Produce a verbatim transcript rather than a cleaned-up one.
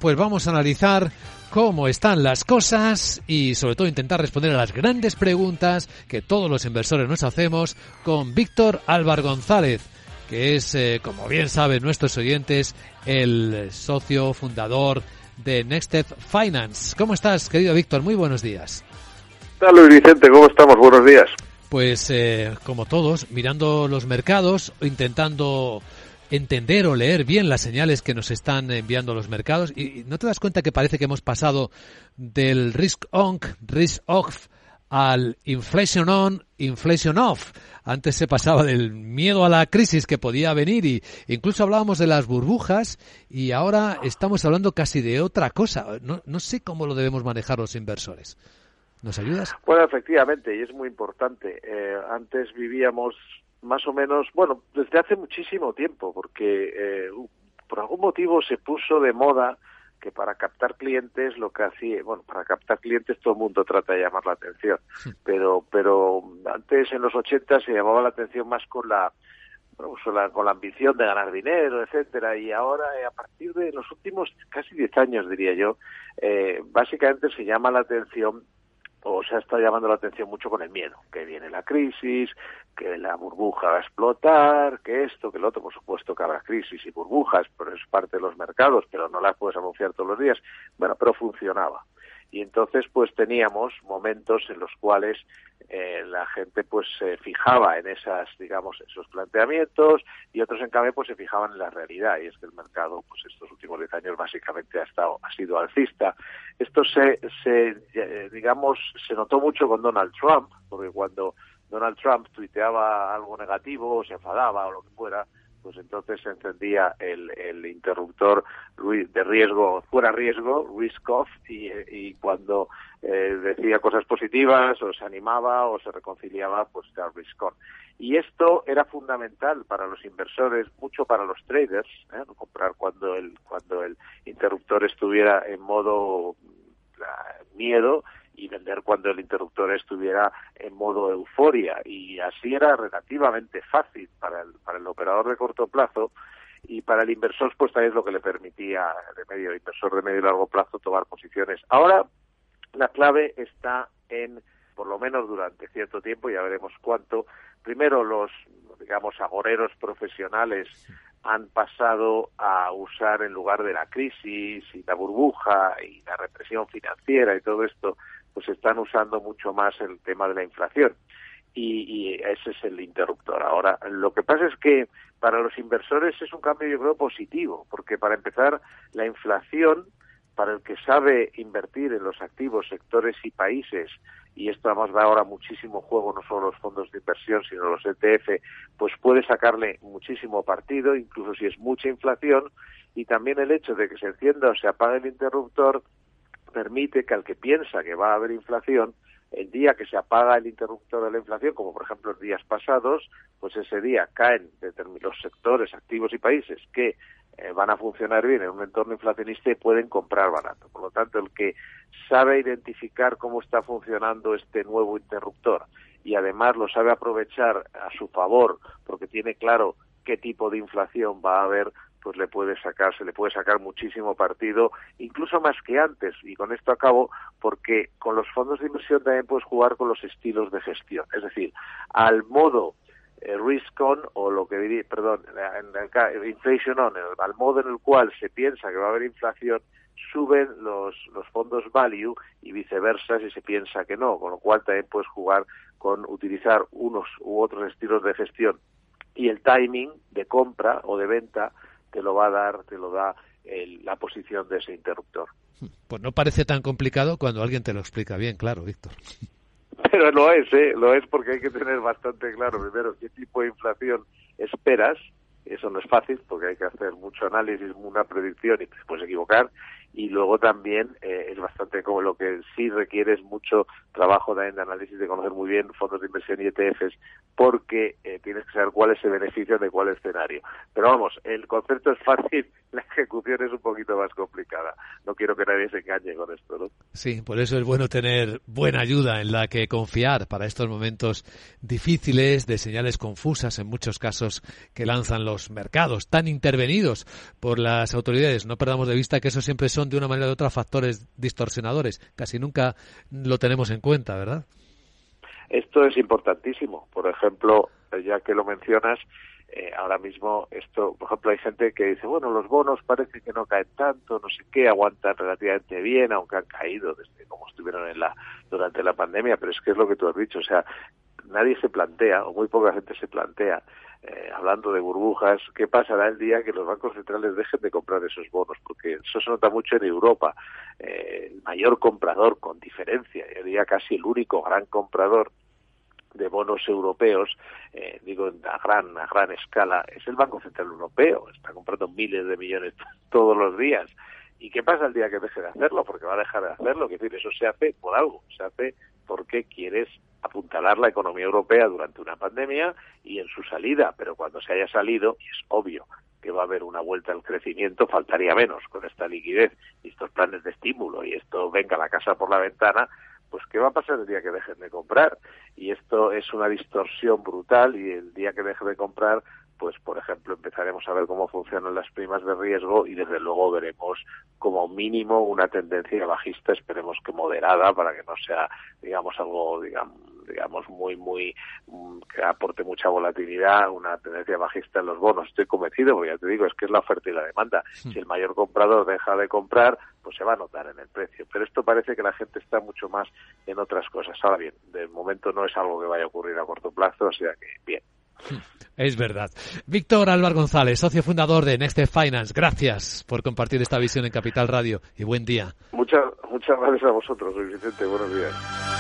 pues vamos a analizar cómo están las cosas y sobre todo intentar responder a las grandes preguntas que todos los inversores nos hacemos con Víctor Álvar González, que es, eh, como bien saben nuestros oyentes, el socio fundador de Nextstep Finance. ¿Cómo estás, querido Víctor? Muy buenos días. ¿Qué tal, Luis Vicente? ¿Cómo estamos? Buenos días. Pues, eh, como todos, mirando los mercados, intentando entender o leer bien las señales que nos están enviando los mercados. Y ¿no te das cuenta que parece que hemos pasado del risk on, risk off al inflation on, inflation off? Antes se pasaba del miedo a la crisis que podía venir y incluso hablábamos de las burbujas y ahora estamos hablando casi de otra cosa. No, no sé cómo lo debemos manejar los inversores. ¿Nos ayudas? Bueno, efectivamente, y es muy importante. Eh, antes vivíamos más o menos, bueno, desde hace muchísimo tiempo, porque eh, por algún motivo se puso de moda que para captar clientes lo que hacía, bueno, para captar clientes todo el mundo trata de llamar la atención, pero pero antes en los ochenta se llamaba la atención más con la, bueno, con la, con la ambición de ganar dinero, etcétera, y ahora eh, a partir de los últimos casi diez años, diría yo, eh, básicamente se llama la atención o se ha estado llamando la atención mucho con el miedo, que viene la crisis, que la burbuja va a explotar, que esto, que lo otro. Por supuesto que habrá crisis y burbujas, pero es parte de los mercados, pero no las puedes anunciar todos los días. Bueno, pero funcionaba. Y entonces pues teníamos momentos en los cuales eh, la gente pues se fijaba en esas, digamos, esos planteamientos, y otros en cambio pues se fijaban en la realidad, y es que el mercado pues estos últimos diez años básicamente ha estado ha sido alcista. Esto se, se eh, digamos se notó mucho con Donald Trump, porque cuando Donald Trump tuiteaba algo negativo o se enfadaba o lo que fuera, pues entonces se encendía el, el interruptor de riesgo, fuera riesgo, risk off, y, y cuando eh, decía cosas positivas o se animaba o se reconciliaba, pues era risk on. Y esto era fundamental para los inversores, mucho para los traders, ¿eh? No comprar cuando el, cuando el interruptor estuviera en modo la, miedo, y vender cuando el interruptor estuviera en modo euforia, y así era relativamente fácil para el, para el operador de corto plazo, y para el inversor pues también es lo que le permitía de medio inversor de medio y largo plazo tomar posiciones. Ahora la clave está en, por lo menos durante cierto tiempo, ya veremos cuánto, primero los, digamos, agoreros profesionales han pasado a usar, en lugar de la crisis y la burbuja y la represión financiera y todo esto, pues están usando mucho más el tema de la inflación. Y, y ese es el interruptor. Ahora, lo que pasa es que para los inversores es un cambio, yo creo, positivo, porque para empezar, la inflación, para el que sabe invertir en los activos, sectores y países, y esto además da ahora muchísimo juego, no solo los fondos de inversión, sino los E T F, pues puede sacarle muchísimo partido, incluso si es mucha inflación, y también el hecho de que se encienda o se apague el interruptor permite que al que piensa que va a haber inflación, el día que se apaga el interruptor de la inflación, como por ejemplo los días pasados, pues ese día caen los sectores, activos y países que eh, van a funcionar bien en un entorno inflacionista y pueden comprar barato. Por lo tanto, el que sabe identificar cómo está funcionando este nuevo interruptor y además lo sabe aprovechar a su favor porque tiene claro qué tipo de inflación va a haber, pues le puede sacar, se le puede sacar muchísimo partido, incluso más que antes. Y con esto acabo, porque con los fondos de inversión también puedes jugar con los estilos de gestión. Es decir, al modo eh, risk on, o lo que diría, perdón, en el, inflation on, el, al modo en el cual se piensa que va a haber inflación, suben los, los fondos value y viceversa si se piensa que no, con lo cual también puedes jugar con utilizar unos u otros estilos de gestión. Y el timing de compra o de venta te lo va a dar, te lo da el, la posición de ese interruptor. Pues no parece tan complicado cuando alguien te lo explica bien, claro, Víctor. Pero lo es, ¿eh? Lo es, porque hay que tener bastante claro primero qué tipo de inflación esperas. Eso no es fácil porque hay que hacer mucho análisis, una predicción y te puedes equivocar. Y luego también eh, es bastante, como lo que sí requiere es mucho trabajo también de análisis, de conocer muy bien fondos de inversión y E T Fs, porque eh, tienes que saber cuál es el beneficio de cuál escenario. Pero vamos, el concepto es fácil, la ejecución es un poquito más complicada. No quiero que nadie se engañe con esto, ¿no? Sí, por eso es bueno tener buena ayuda en la que confiar para estos momentos difíciles, de señales confusas en muchos casos que lanzan los mercados, tan intervenidos por las autoridades. No perdamos de vista que eso siempre son son de una manera u otra factores distorsionadores. Casi nunca lo tenemos en cuenta, ¿verdad? Esto es importantísimo. Por ejemplo, ya que lo mencionas, eh, ahora mismo esto, por ejemplo, hay gente que dice, bueno, los bonos parece que no caen tanto, no sé qué, aguantan relativamente bien, aunque han caído desde como estuvieron en la durante la pandemia, pero es que es lo que tú has dicho, o sea, nadie se plantea, o muy poca gente se plantea, eh, hablando de burbujas, qué pasará el día que los bancos centrales dejen de comprar esos bonos, porque eso se nota mucho en Europa. Eh, el mayor comprador, con diferencia, yo diría casi el único gran comprador de bonos europeos, eh, digo a gran, a gran escala, es el Banco Central Europeo. Está comprando miles de millones todos los días. ¿Y qué pasa el día que deje de hacerlo? Porque va a dejar de hacerlo. Es decir, eso se hace por algo, se hace porque quieres apuntalar la economía europea durante una pandemia y en su salida, pero cuando se haya salido, y es obvio que va a haber una vuelta al crecimiento, faltaría menos con esta liquidez y estos planes de estímulo y esto venga la casa por la ventana, pues ¿qué va a pasar el día que dejen de comprar? Y esto es una distorsión brutal y el día que deje de comprar, pues por ejemplo empezaremos a ver cómo funcionan las primas de riesgo y desde luego veremos como mínimo una tendencia bajista, esperemos que moderada, para que no sea, digamos, algo, digamos, digamos muy, muy, que aporte mucha volatilidad, una tendencia bajista en los bonos. Estoy convencido, porque ya te digo, es que es la oferta y la demanda. Sí. Si el mayor comprador deja de comprar, pues se va a notar en el precio. Pero esto parece que la gente está mucho más en otras cosas. Ahora bien, de momento no es algo que vaya a ocurrir a corto plazo, o sea que bien. Es verdad. Víctor Álvaro González, socio fundador de Next Finance, gracias por compartir esta visión en Capital Radio y buen día. Muchas, muchas gracias a vosotros, Luis Vicente, buenos días.